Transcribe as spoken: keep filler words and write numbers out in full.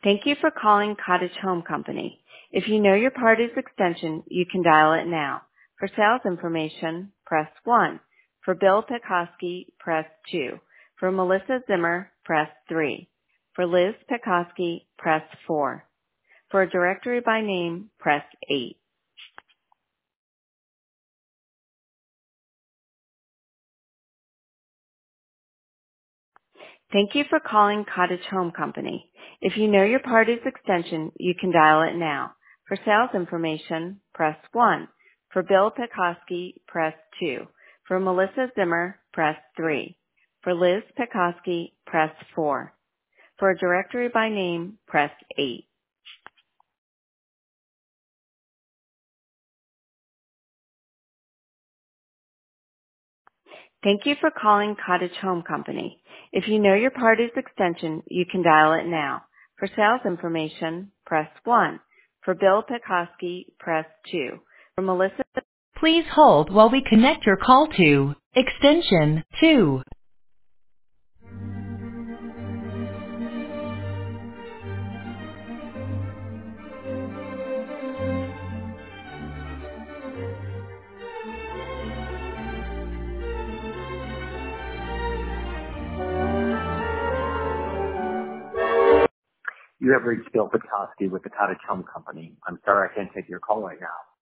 Thank you for calling Cottage Home Company. If you know your party's extension, you can dial it now. For sales information, press one. For Bill Pekoski, press two. For Melissa Zimmer, press three. For Liz Pekoski, press four. For a directory by name, press eight. Thank you for calling Cottage Home Company. If you know your party's extension, you can dial it now. For sales information, press one. For Bill Pekoski, press two. For Melissa Zimmer, press three. For Liz Pekoski, press four. For a directory by name, press eight. Thank you for calling Cottage Home Company. If you know your party's extension, you can dial it now. For sales information, press one. For Bill Pekoski, press two. For Melissa... Please hold while we connect your call to extension two. You have reached Bill Pekoski with the Cottage Home Company. I'm sorry I can't take your call right now.